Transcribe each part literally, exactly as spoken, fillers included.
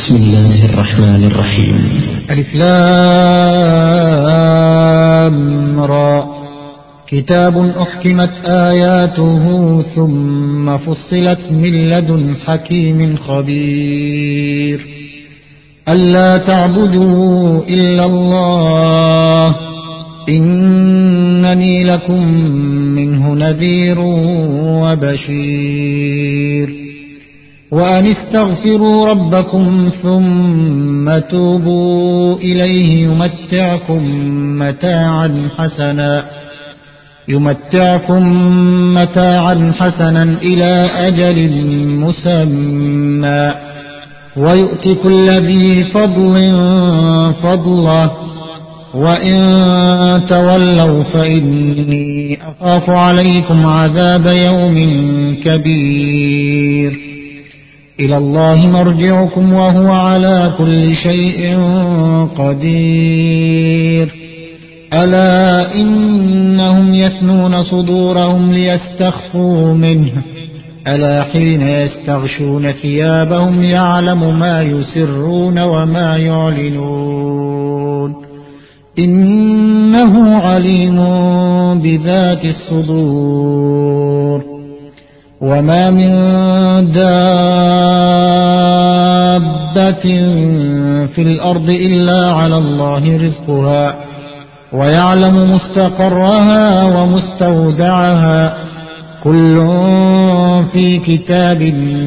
بسم الله الرحمن الرحيم. ألف لام را كتاب أحكمت آياته ثم فصلت من لدن حكيم خبير ألا تعبدوا إلا الله إنني لكم منه نذير وبشير وأن استغفروا ربكم ثم توبوا إليه يمتعكم متاعا حسنا يمتعكم متاعا حسنا إلى أجل مسمى ويؤتي كل ذي فضل فضله وإن تولوا فإني أخاف عليكم عذاب يوم كبير إلى الله مرجعكم وهو على كل شيء قدير ألا إنهم يثنون صدورهم ليستخفوا منه ألا حين يستغشون ثيابهم يعلم ما يسرون وما يعلنون إنه عليم بذات الصدور وما من دابة في الأرض إلا على الله رزقها ويعلم مستقرها ومستودعها كل في كتاب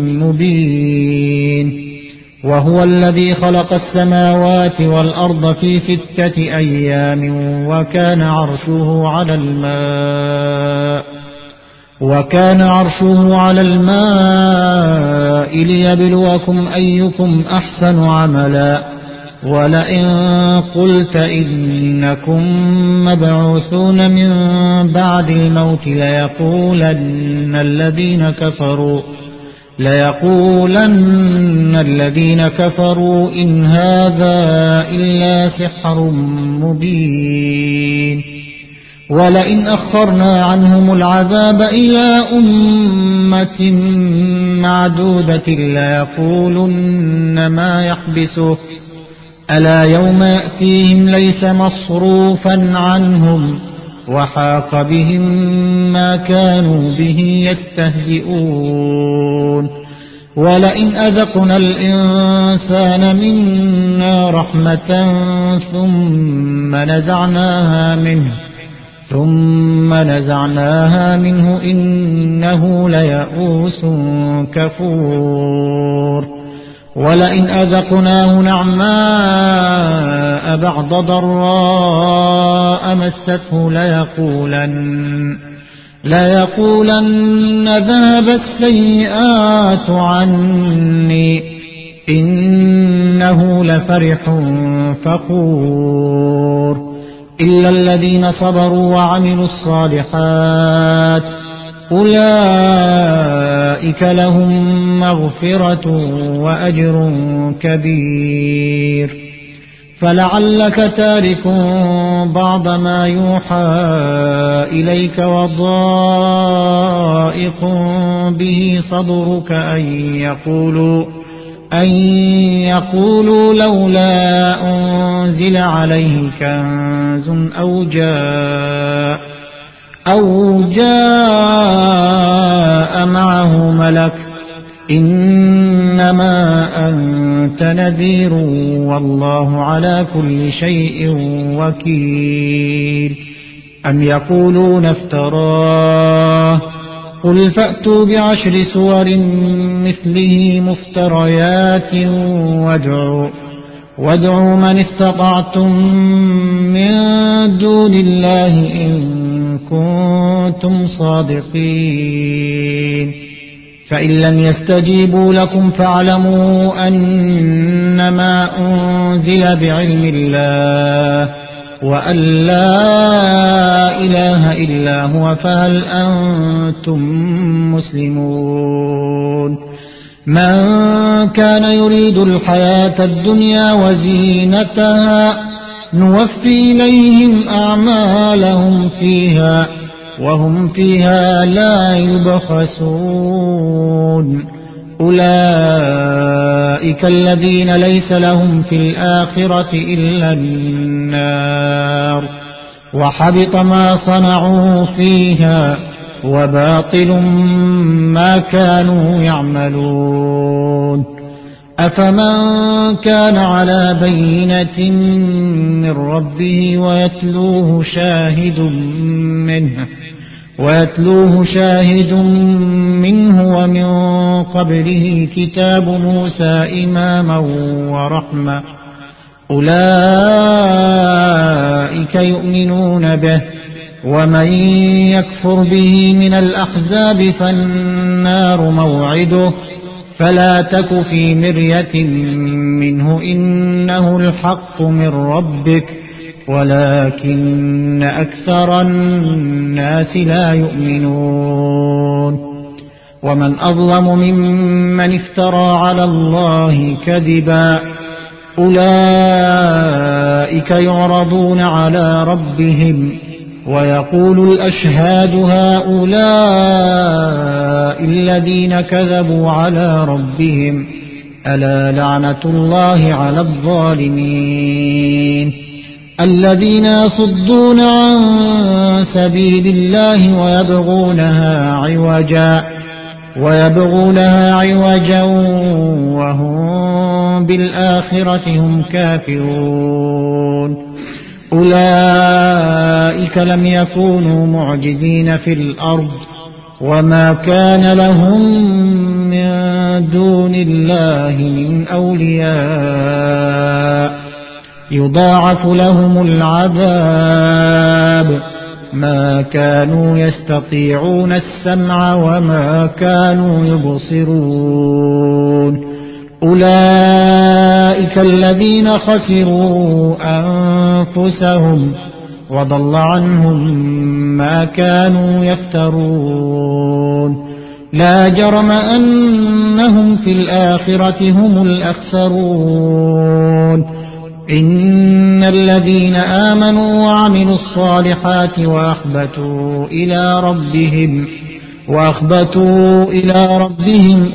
مبين وهو الذي خلق السماوات والأرض في ستة أيام وكان عرشه على الماء وكان عرشه على الماء ليبلوكم أيكم أحسن عملا ولئن قلت إنكم مبعوثون من بعد الموت ليقولن الذين كفروا ليقولن الذين كفروا إن هذا إلا سحر مبين ولئن أخرنا عنهم العذاب إلى أمة معدودة ليقولن ما يحبسه ألا يوم يأتيهم ليس مصروفا عنهم وحاق بهم ما كانوا به يستهزئون ولئن أذقنا الإنسان منا رحمة ثم نزعناها منه ثم نزعناها منه إنه ليئوس كفور ولئن أذقناه نعماء بعد ضراء مسته ليقولن ليقولن ذهب السيئات عني إنه لفرح فخور إلا الذين صبروا وعملوا الصالحات أولئك لهم مغفرة وأجر كبير فلعلك تارك بعض ما يوحى إليك وضائق به صدرك أن يقولوا أن يقولوا لولا أنزل عليه كنز أو جاء أو جاء معه ملك إنما أنت نذير والله على كل شيء وكيل أم يقولون افتراه قل فأتوا بعشر سور مثله مفتريات وادعوا وادعوا من استطعتم من دون الله إن كنتم صادقين فإن لم يستجيبوا لكم فاعلموا أنما أنزل بعلم الله وأن لا إله إلا هو فهل أنتم مسلمون من كان يريد الحياة الدنيا وزينتها نوفي إليهم أعمالهم فيها وهم فيها لا يبخسون أولئك الذين ليس لهم في الآخرة إلا النار وحبط ما صنعوا فيها وباطل ما كانوا يعملون. أفمن كان على بينة من ربه ويتلوه شاهد منه ويتلوه شاهد منه ومن قبله كتاب موسى إماما ورحمة أولئك يؤمنون به ومن يكفر به من الأحزاب فالنار موعده فلا تك في مرية منه إنه الحق من ربك ولكن أكثر الناس لا يؤمنون. ومن أظلم ممن افترى على الله كذبا أولئك يعرضون على ربهم ويقول الأشهاد هؤلاء الذين كذبوا على ربهم ألا لعنة الله على الظالمين الذين يصدون عن سبيل الله ويبغونها عوجا ويبغونها عوجا وهم بالآخرة هم كافرون. أولئك لم يكونوا معجزين في الأرض وما كان لهم من دون الله من أولياء يضاعف لهم العذاب ما كانوا يستطيعون السمع وما كانوا يبصرون. أولئك الذين خسروا أنفسهم وضل عنهم ما كانوا يفترون. لا جرم أنهم في الآخرة هم الأخسرون. إن الذين آمنوا وعملوا الصالحات وأخبتوا إلى ربهم وأخبتوا إلى ربهم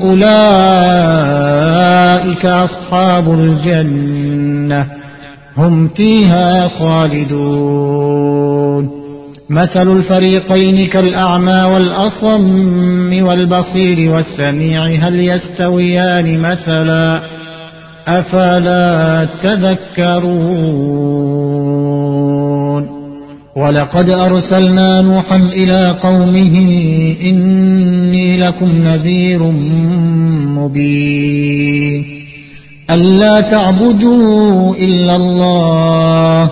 أولئك أصحاب الجنة هم فيها خالدون. مثل الفريقين كالأعمى والأصم والبصير والسميع هل يستويان مثلا أفلا تذكرون. ولقد أرسلنا نوحا إلى قومه إني لكم نذير مبين ألا تعبدوا إلا الله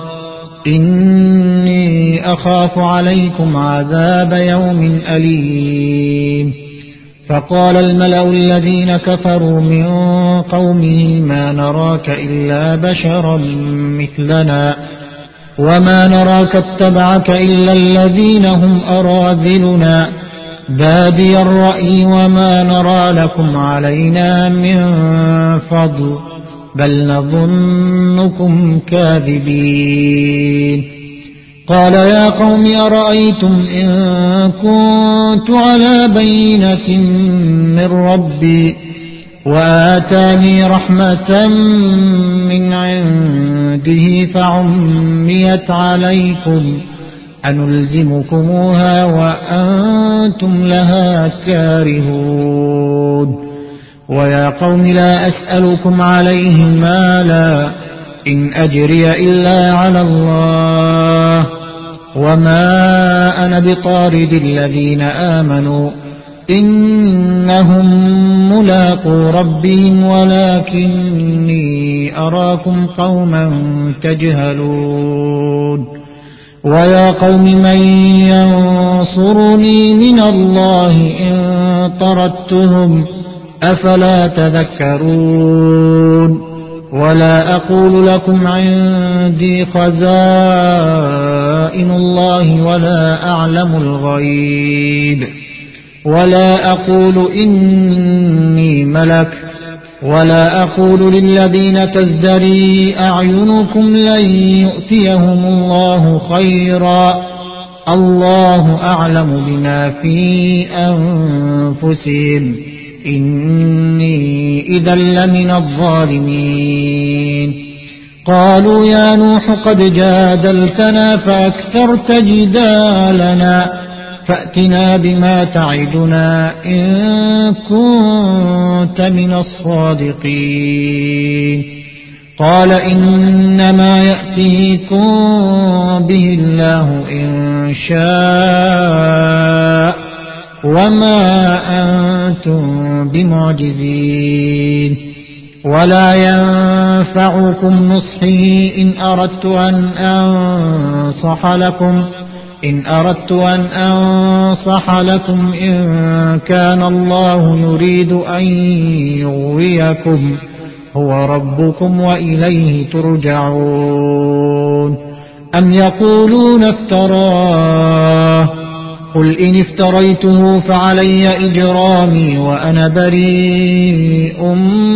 إني أخاف عليكم عذاب يوم أليم. فقال الملأ الذين كفروا من قومه ما نراك إلا بشرا مثلنا وما نراك اتبعك إلا الذين هم أراذلنا بادي الرأي وما نرى لكم علينا من فضل بل نظنكم كاذبين. قال يا قوم أرأيتم إن كنت على بينة من ربي وآتاني رحمة من عنده فعميت عليكم أنلزمكموها وأنتم لها كارهون. ويا قوم لا أسألكم عليه مالا إن أجري إلا على الله وما أنا بطارد الذين آمنوا إنهم ملاقو ربهم ولكني أراكم قوما تجهلون. ويا قوم من ينصرني من الله إن طردتهم أفلا تذكرون. ولا أقول لكم عندي خزائن الله ولا أعلم الغيب ولا أقول إني ملك ولا أقول للذين تزدري أعينكم لن يؤتيهم الله خيرا الله أعلم بما في أنفسهم إني إذا لمن الظالمين. قالوا يا نوح قد جادلتنا فأكثرت جدالنا فأتنا بما تعدنا إن كنت من الصادقين. قال إنما يأتيكم به الله إن شاء وما أنتم بمعجزين. ولا ينفعكم نصحي إن أردت أن أنصح لكم إن أردت أن أنصح لكم إن كان الله يريد أن يغويكم هو ربكم وإليه ترجعون. أم يقولون افتراه قل إن افتريته فعلي إجرامي وأنا بريء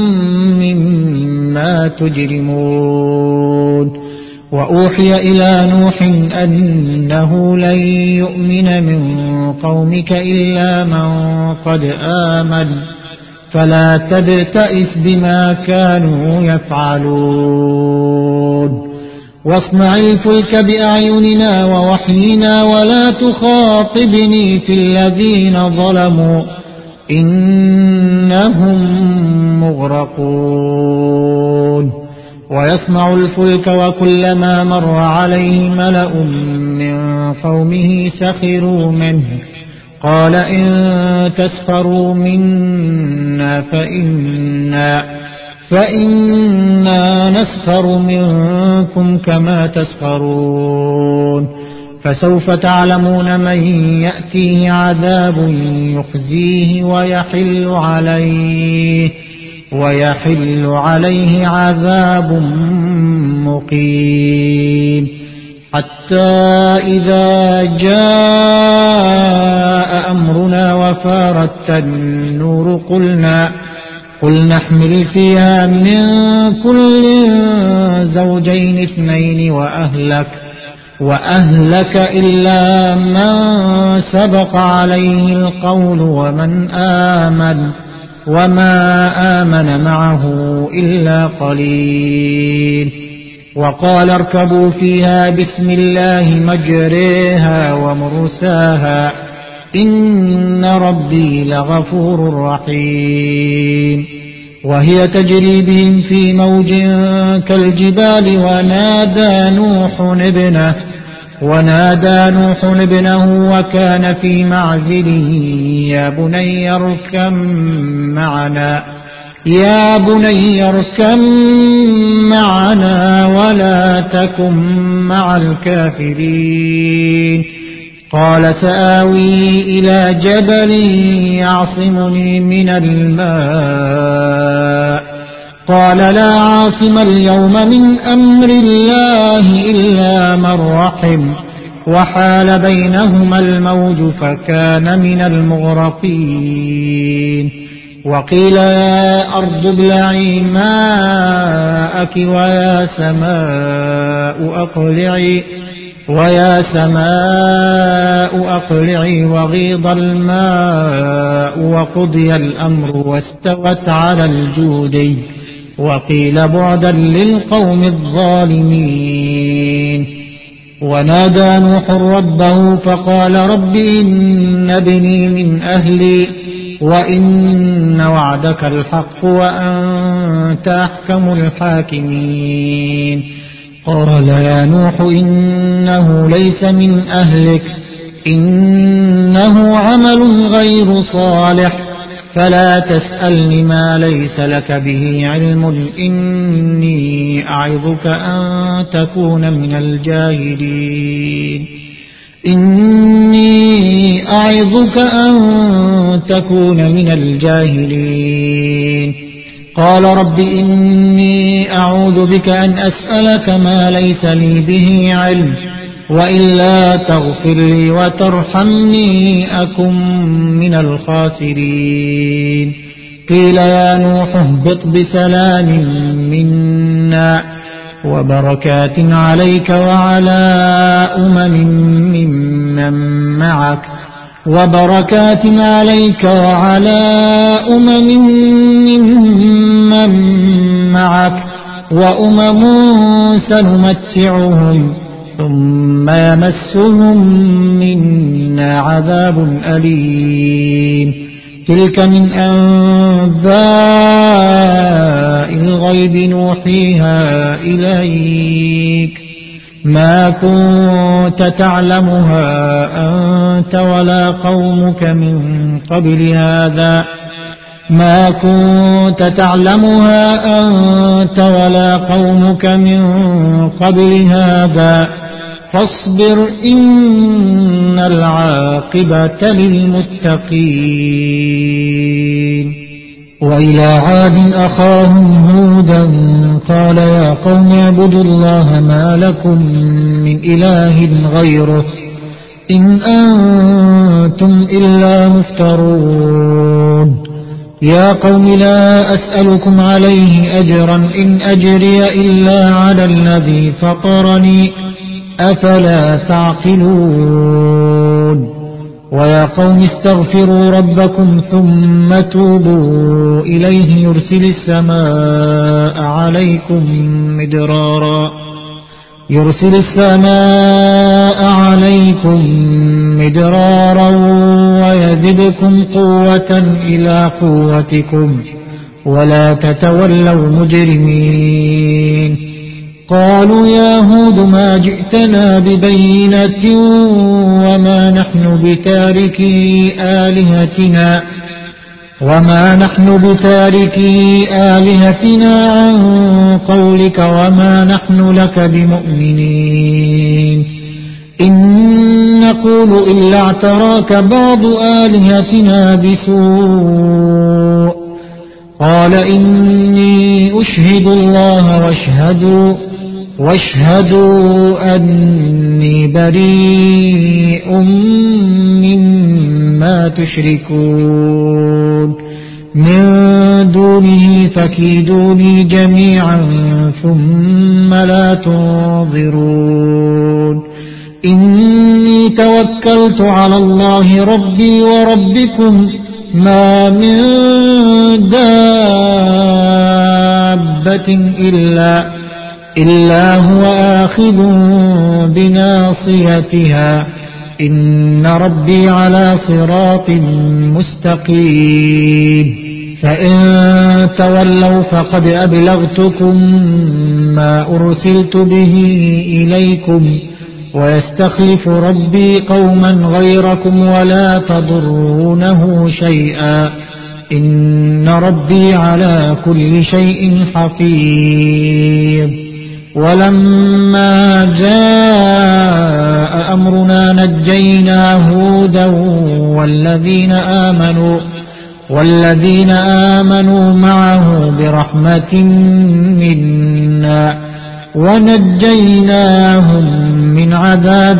مما تجرمون. وأوحي إلى نوح أنه لن يؤمن من قومك إلا من قد آمن فلا تبتئس بما كانوا يفعلون. واصنع الفلك بأعيننا ووحينا ولا تخاطبني في الذين ظلموا إنهم مغرقون. ويصنع الفلك وكلما مر عليه ملأ من قومه سخروا منه قال إن تسخروا منا فإنا, فإنا نسخر منكم كما تسخرون. فسوف تعلمون من يأتيه عذاب يخزيه ويحل عليه ويحل عليه عذاب مقيم. حتى إذا جاء أمرنا وفارت النور قلنا قل نحمل فيها من كل زوجين اثنين وأهلك وأهلك إلا من سبق عليه القول ومن آمن وما آمن معه إلا قليل. وقال اركبوا فيها بسم الله مجريها ومرساها إن ربي لغفور رحيم. وهي تجري بهم في موج كالجبال ونادى نوح ابنه ونادى نوح ابنه وكان في معزل يا بني اركب معنا يا بني اركب معنا ولا تكن مع الكافرين. قال سآوي إلى جبل يعصمني من الماء قال لا عاصم اليوم من أمر الله إلا من رحم وحال بينهما الموج فكان من المغرقين. وقيل يا أرض ابلعي ماءك ويا سماء أقلعي ويا سماء أقلعي وغيض الماء وقضي الأمر واستوت على الجودي وقيل بعدا للقوم الظالمين. ونادى نوح ربه فقال رب إن ابني من أهلي وإن وعدك الحق وأنت أحكم الحاكمين. قال يا نوح إنه ليس من أهلك إنه عمل غير صالح فلا تسألني ما ليس لك به علم إني أعظك أن تكون من الجاهلين إني أعظك أن تكون من الجاهلين. قال رب إني أعوذ بك أن أسألك ما ليس لي به علم وإلا تغفر لي وترحمني أكن من الخاسرين. قيل يا نوح اهبط بسلام منا وبركات عليك وعلى أمم ممن معك وبركات عليك وعلى أمم ممن معك وأمم سنمتعهم ثم يمسهم منا عذاب أليم تلك من أنباء الغيب نوحيها إليك ما كنت تعلمها أنت ولا قومك من قبل هذا ما كنت تعلمها أنت ولا قومك من قبل هذا فاصبر إن العاقبة للمتقين وإلى عاد أخاهم هودا قال يا قوم اعبدوا الله ما لكم من إله غيره إن أنتم إلا مفترون يا قوم لا أسألكم عليه أجرا إن أجري إلا على الذي فطرني أفلا تعقلون ويا قوم استغفروا ربكم ثم توبوا إليه يرسل السماء عليكم مدرارا يرسل السماء عليكم مدرارا ويزدكم قوة إلى قوتكم ولا تتولوا مجرمين قالوا يا هود ما جئتنا ببينة وما نحن بتاركي آلهتنا وما نحن بتاركي آلهتنا عن قولك وما نحن لك بمؤمنين إن نقول إلا اعتراك بعض آلهتنا بسوء قال إني أشهد الله واشهدوا واشهدوا أني بريء مما تشركون من دونه فكيدوني جميعا ثم لا تنظرون إني توكلت على الله ربي وربكم ما من دابة إلا إلا هو آخذ بناصيتها إن ربي على صراط مستقيم فإن تولوا فقد أبلغتكم ما أرسلت به إليكم ويستخلف ربي قوما غيركم ولا تضرونه شيئا إن ربي على كل شيء حفيظ ولما جاء أمرنا نجينا هودا والذين آمنوا والذين آمنوا معه برحمة منا ونجيناهم من عذاب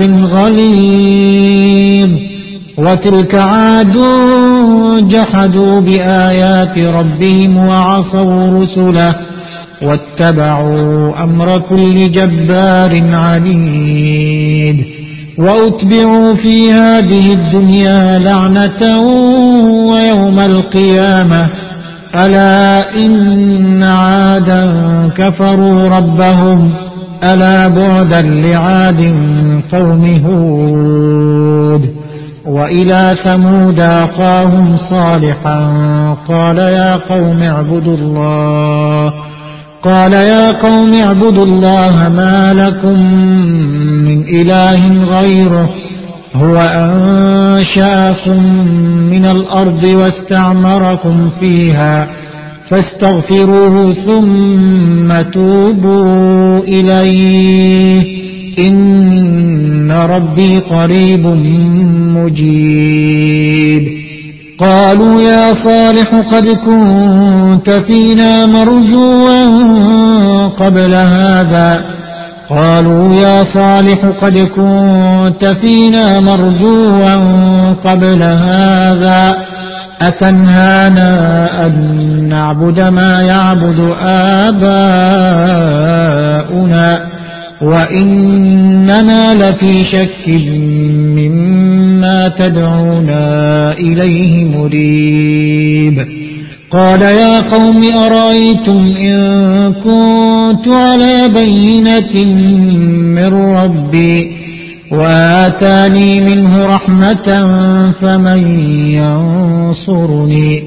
غليظ وتلك عاد جحدوا بآيات ربهم وعصوا رسله واتبعوا أمر كل جبار عنيد وأتبعوا في هذه الدنيا لعنة ويوم القيامة ألا إن عادا كفروا ربهم ألا بعدا لعاد قوم هود وإلى ثمود أخاهم صالحا قال يا قوم اعبدوا الله قال يا قوم اعبدوا الله ما لكم من إله غيره هو أنشأكم من الأرض واستعمركم فيها فاستغفروه ثم توبوا إليه إن ربي قريب مجيب قالوا يا صالح قد كنت فينا مرجوا قبل هذا قالوا يا صالح قد كنت فينا مرجوا قبل هذا أتنهانا أن نعبد ما يعبد آباؤنا وإننا لفي شك مما تدعونا إليه مريب. قال يا قوم أرأيتم إن كنت على بينة من ربي وآتاني منه رحمة فمن ينصرني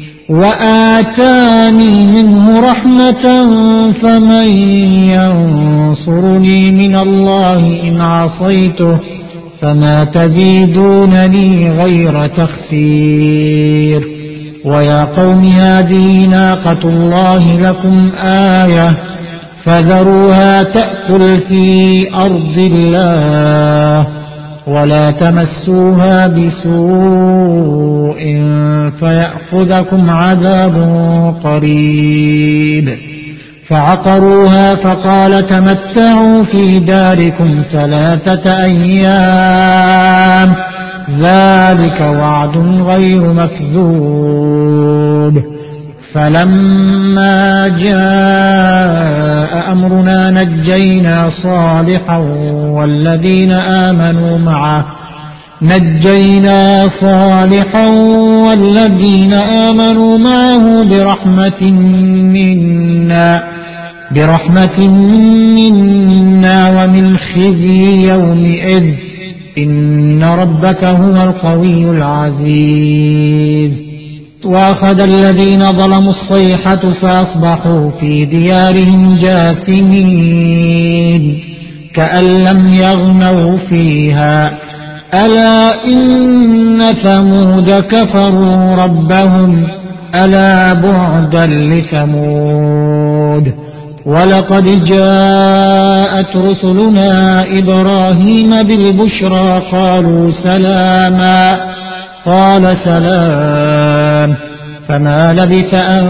وآتاني منه رحمة فمن ينصرني من الله إن عصيته فما تزيدونني غير تخسير. ويا قوم هذه ناقة الله لكم آية فذروها تأكل في أرض الله ولا تمسوها بسوء فيأخذكم عذاب قريب. فعقروها فقال تمتعوا في داركم ثلاثة أيام ذلك وعد غير مكذوب. فلما جاء أمرنا نجينا صالحا والذين آمنوا معه نجينا صالحا والذين آمنوا معه برحمة منا برحمة منا ومن خزي يومئذ إن ربك هو القوي العزيز. وأخذ الذين ظلموا الصيحة فأصبحوا في ديارهم جاثمين كأن لم يغنوا فيها ألا إن ثمود كفروا ربهم ألا بعدا لثمود. ولقد جاءت رسلنا إبراهيم بالبشرى قالوا سلاما قال سلام فما لبث أن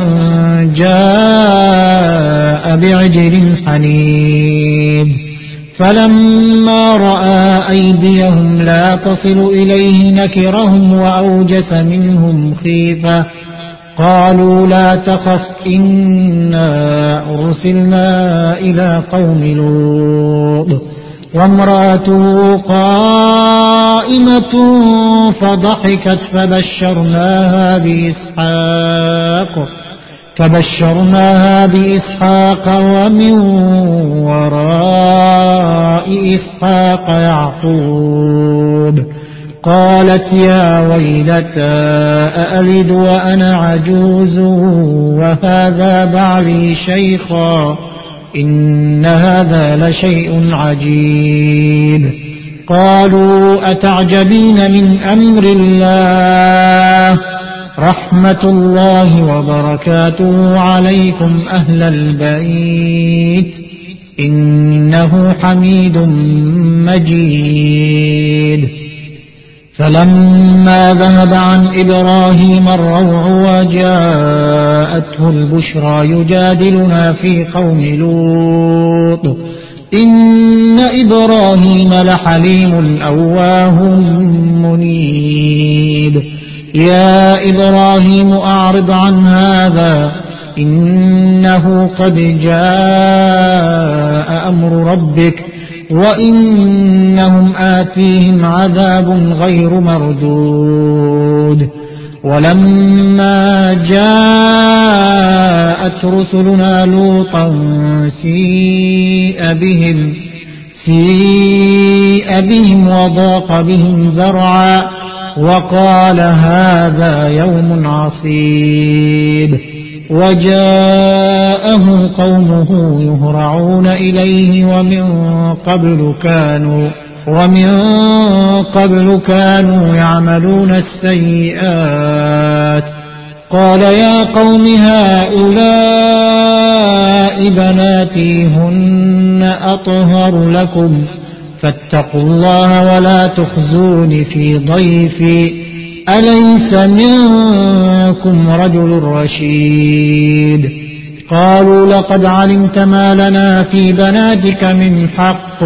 جاء بعجل حنيذ. فلما رأى أيديهم لا تصل إليه نكرهم وأوجس منهم خيفة قالوا لا تخف إنا أرسلنا إلى قوم لوط وامرأته قائمة فضحكت فبشرناها بإسحاق فبشرناها بإسحاق ومن وراء إسحاق يعقوب. قالت يا ويلتى أألد وأنا عجوز وهذا بعلي شيخا إن هذا لشيء عجيب. قالوا أتعجبين من أمر الله رحمة الله وبركاته عليكم أهل البيت إنه حميد مجيد. فلما ذهب عن إبراهيم الروع وجاءته البشرى يجادلنا في قوم لوط إن إبراهيم لحليم أواه منيب. يا إبراهيم أعرض عن هذا إنه قد جاء أمر ربك وإنهم آتيهم عذاب غير مردود. ولما جاءت رسلنا لوطا سيء بهم سيء بهم وضاق بهم ذرعا وقال هذا يوم عصيب. وجاءه قومه يهرعون إليه ومن قبل كانوا ومن قبل كانوا يعملون السيئات. قال يا قوم هؤلاء بناتي هن أطهر لكم فاتقوا الله ولا تخزون في ضيفي أليس منكم رجل رشيد. قالوا لقد علمت ما لنا في بناتك من حق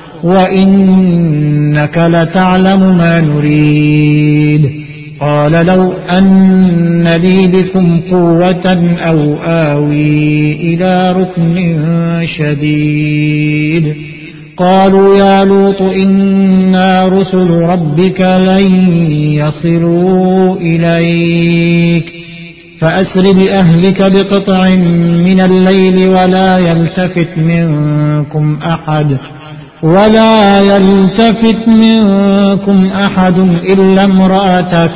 وإنك لتعلم ما نريد. قال لو أن لي بكم قوة أو آوي إلى ركن شديد قالوا يا لوط إنا رسل ربك لن يصلوا إليك فأسر بأهلك بقطع من الليل ولا يلتفت منكم أحد ولا يلتفت منكم أحد إلا امرأتك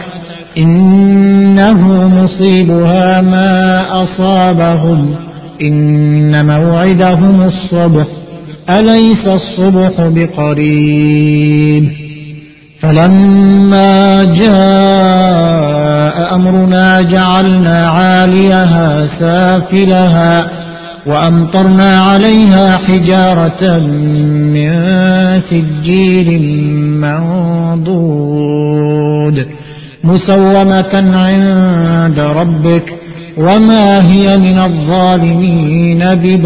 إنه مصيبها ما أصابهم إن موعدهم الصبح أليس الصبح بقريب فلما جاء أمرنا جعلنا عاليها سافلها وأمطرنا عليها حجارة من سجيل منضود مسومة عند ربك وما هي من الظالمين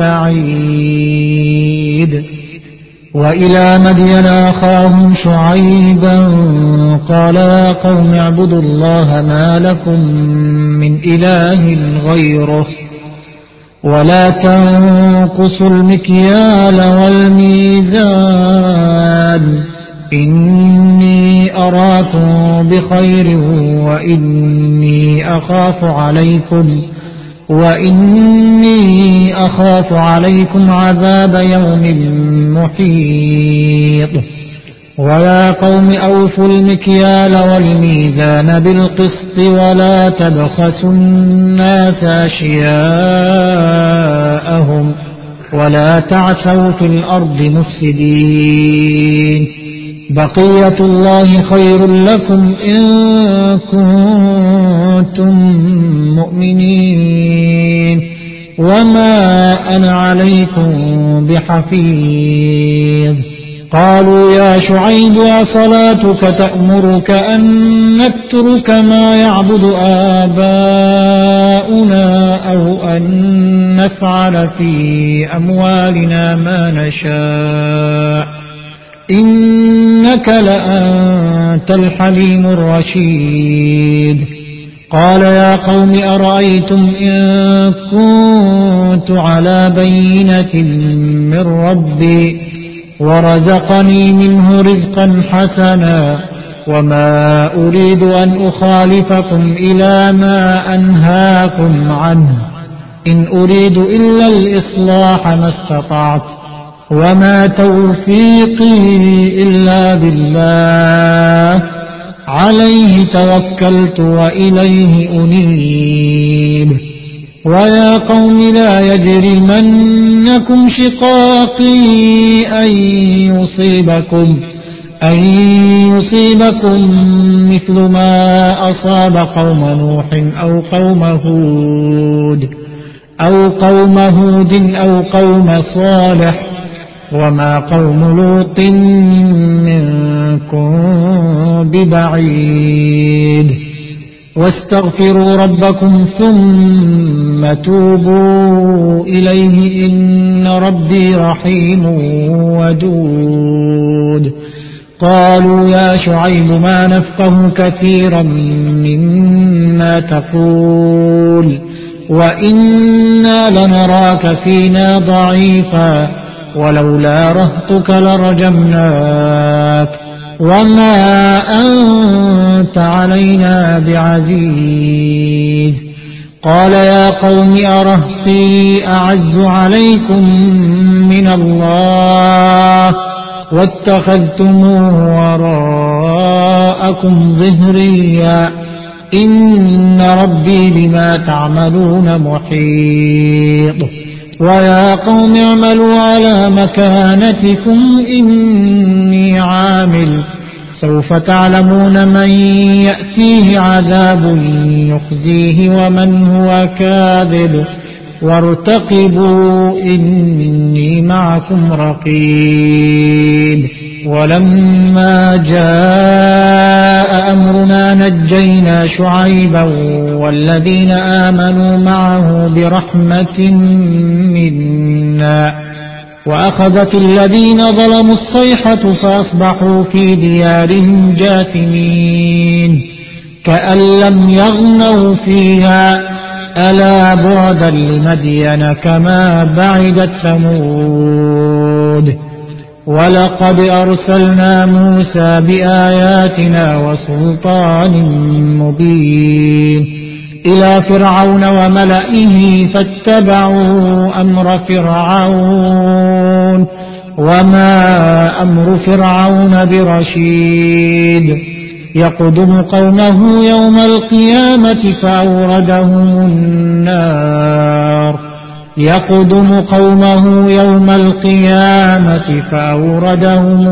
ببعيد وإلى مدين أخاهم شعيبا قال يا قوم اعبدوا الله ما لكم من إله غيره ولا تنقصوا المكيال والميزان إني أراكم بخير وإني أخاف عليكم وإني أخاف عليكم عذاب يوم محيط ويا قوم أوفوا المكيال والميزان بالقسط ولا تبخسوا الناس أشياءهم ولا تعثوا في الأرض مفسدين بقية الله خير لكم إن كنتم مؤمنين وما أنا عليكم بحفيظ قالوا يا شعيب أصلاتك تأمرك أن نترك ما يعبد آباؤنا أو أن نفعل في أموالنا ما نشاء إنك لأنت الحليم الرشيد قال يا قوم أرأيتم إن كنت على بينة من ربي ورزقني منه رزقا حسنا وما أريد أن أخالفكم إلى ما أنهاكم عنه إن أريد إلا الإصلاح ما استطعت وما توفيقي إلا بالله عليه توكلت وإليه أنيب ويا قوم لا يجرمنكم شقاقي أن يصيبكم أن يصيبكم مثل ما أصاب قوم نوح أو قوم هود أو قوم هود أو قوم صالح وما قوم لوط منكم ببعيد واستغفروا ربكم ثم توبوا إليه إن ربي رحيم ودود قالوا يا شعيب ما نفقه كثيرا مما تقول وإنا لنراك فينا ضعيفا ولولا رهطك لرجمناك وما أنت علينا بعزيز قال يا قوم أرهطي أعز عليكم من الله واتخذتموه وراءكم ظهريا إن ربي بما تعملون محيط ويا قوم اعملوا على مكانتكم إني عامل سوف تعلمون من يأتيه عذاب يخزيه ومن هو كاذب وارتقبوا إني معكم رقيب ولما جاء أمرنا نجينا شعيبا والذين آمنوا معه برحمة منا وأخذت الذين ظلموا الصيحة فأصبحوا في ديارهم جاثمين كأن لم يغنوا فيها ألا بعدا لمدين كما بعدت ثمود ولقد أرسلنا موسى بآياتنا وسلطان مبين إلى فرعون وملئه فاتبعوا أمر فرعون وما أمر فرعون برشيد يقدم قومه يوم القيامة فأوردهم النار يقدم قومه يوم القيامة فأوردهم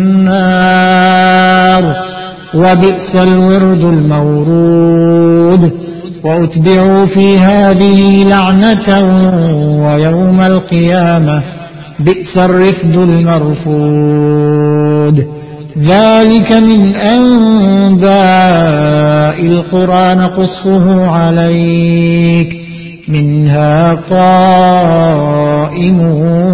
النار وبئس الورد المورود وأتبعوا في هذه لعنة ويوم القيامة بئس الرفد المرفود ذلك من أنباء القرى نقصه عليك منها قائم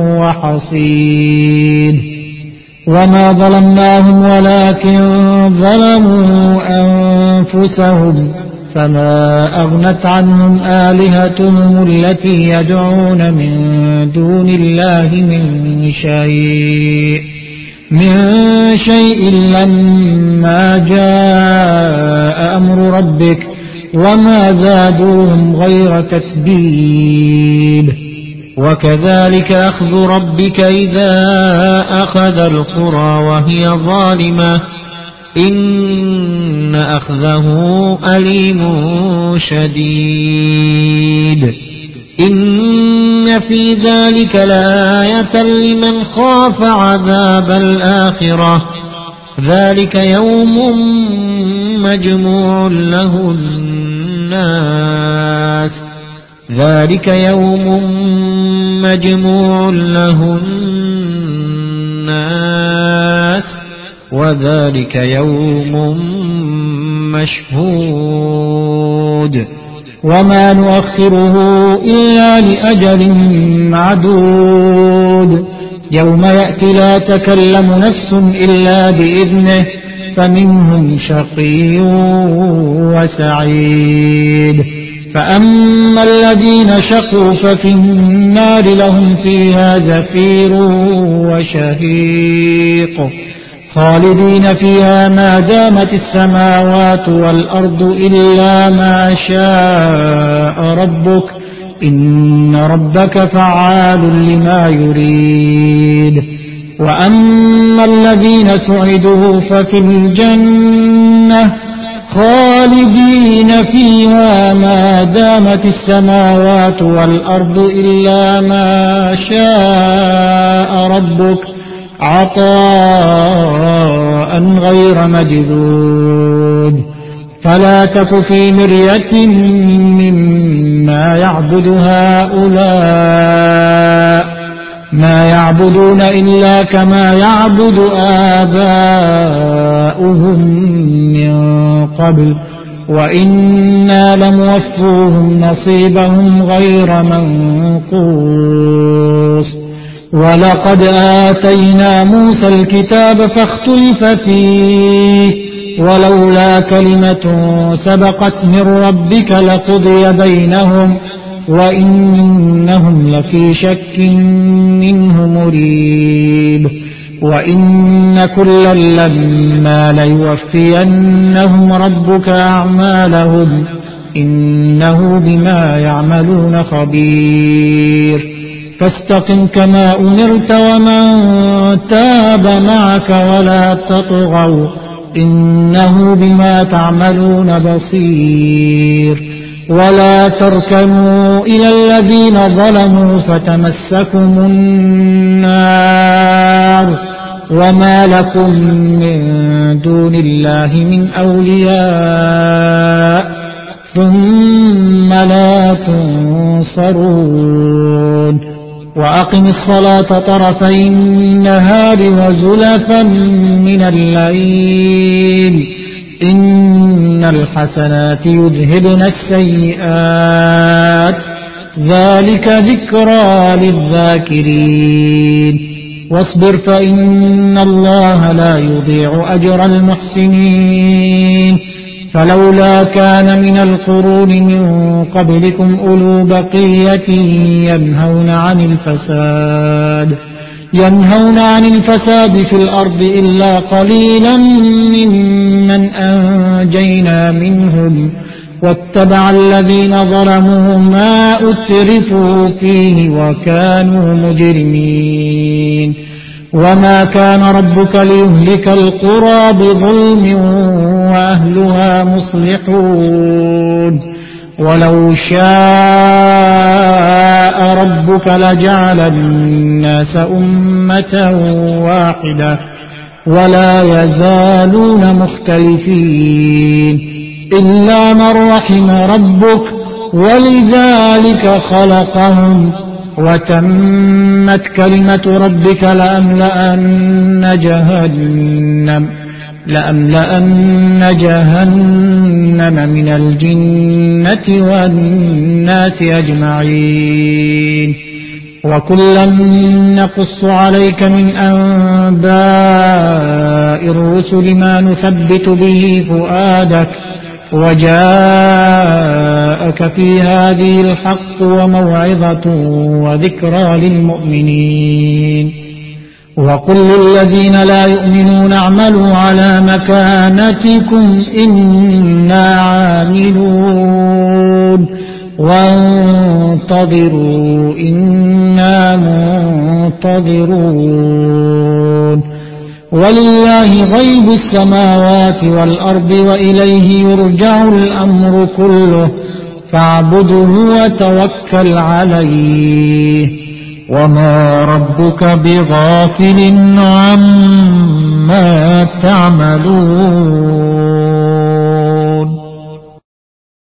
وحصيد وما ظلمناهم ولكن ظلموا أنفسهم فما أغنت عنهم آلهتهم التي يدعون من دون الله من شيء من شيء لما جاء أمر ربك وما زادوهم غير تتبيب وكذلك أخذ ربك إذا أخذ القرى وهي ظالمة إن أخذه أليم شديد إن في ذلك لآية لمن خاف عذاب الآخرة ذلك يوم مجموع له الناس ذلك يوم مجموع له الناس وذلك يوم مشهود وما نؤخره إلا لأجل معدود يوم يأتي لا تكلم نفس إلا بإذنه فمنهم شقي وسعيد فأما الذين شقوا ففي النار لهم فيها زفير وشهيق خالدين فيها ما دامت السماوات والأرض إلا ما شاء ربك إن ربك فعال لما يريد وأما الذين سعدوا ففي الجنة خالدين فيها ما دامت السماوات والأرض إلا ما شاء ربك عطاء غير مجذود فلا تك في مرية مما يعبد هؤلاء ما يعبدون إلا كما يعبد آباؤهم من قبل وإنا لموفوهم نصيبهم غير منقوص ولقد آتينا موسى الكتاب فاختلف فيه ولولا كلمة سبقت من ربك لقضي بينهم وإنهم لفي شك منه مريب وإن كلا لما ليوفينهم ربك أعمالهم إنه بما يعملون خبير فاستقم كما أمرت ومن تاب معك ولا تطغوا إنه بما تعملون بصير ولا تركنوا إلى الذين ظلموا فتمسكم النار وما لكم من دون الله من أولياء ثم لا تنصرون وأقم الصلاة طرفي النهار وزلفا من الليل إن الحسنات يذهبن السيئات ذلك ذكرى للذاكرين واصبر فإن الله لا يضيع أجر المحسنين فلولا كان من القرون من قبلكم أولو بقية ينهون عن الفساد ينهون عن الفساد في الأرض إلا قليلا ممن أنجينا منهم واتبع الذين ظلموا ما أترفوا فيه وكانوا مجرمين وما كان ربك ليهلك القرى بظلم وأهلها مصلحون ولو شاء ربك لجعل الناس أمة واحدة ولا يزالون مختلفين إلا من رحم ربك ولذلك خلقهم وتمت كلمة ربك لأملأن جهنم لأملأن جهنم من الجنة والناس أجمعين وكلا نقص عليك من أنباء الرسل ما نثبت به فؤادك وجاءك في هذه الحق وموعظة وذكرى للمؤمنين وقل للذين لا يؤمنون اعملوا على مكانتكم إنا عاملون وانتظروا إنا منتظرون ولله غيب السماوات والأرض وإليه يرجع الأمر كله فاعبده وتوكل عليه وما ربك بغافل عما تعملون